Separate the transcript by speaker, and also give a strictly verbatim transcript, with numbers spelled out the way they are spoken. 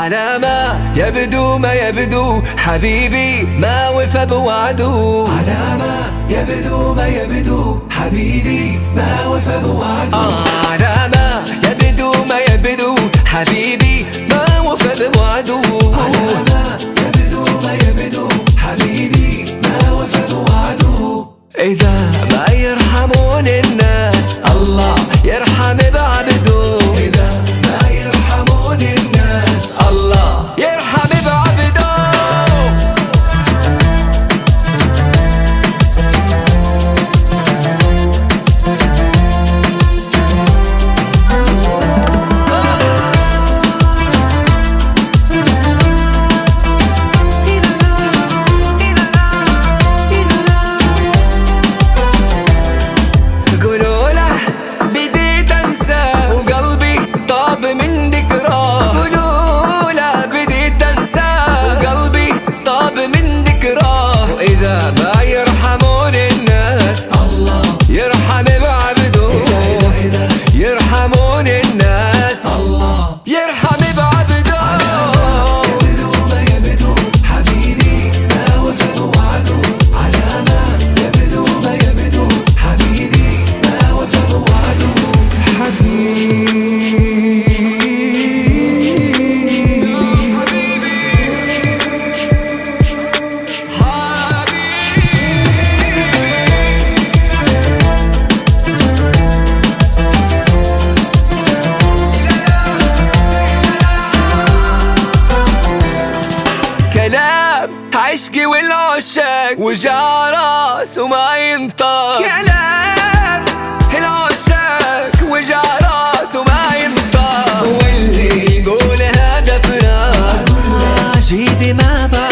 Speaker 1: على ما يبدو ما يبدو حبيبي ما وفى بوعده، على ما يبدو ما يبدو حبيبي ما وفى بوعده، آه على ما يبدو ما يبدو حبيبي ما وفى بوعده، على ما يبدو ما يبدو حبيبي ما وفى بوعده. إذا ما يرحمون الناس الله يرحم بعبده، إذا ما يرحمون الناس الله يرحم بعبده. إذا ما يرحمون الناس الله يرحم بعبده، يرحمون الناس الله يرحم بعبده. يبدو ما يبدو حبيبي ما وفى بوعده، على ما يبدو ما يبدو حبيبي ما وفى بوعده. حبيبي كلام عشقي والعشاق وجع راس وما ينطق، كلام العشاق وجع راس وما ينطق، واللي يقول هذا فراق عجيبي ما بعرف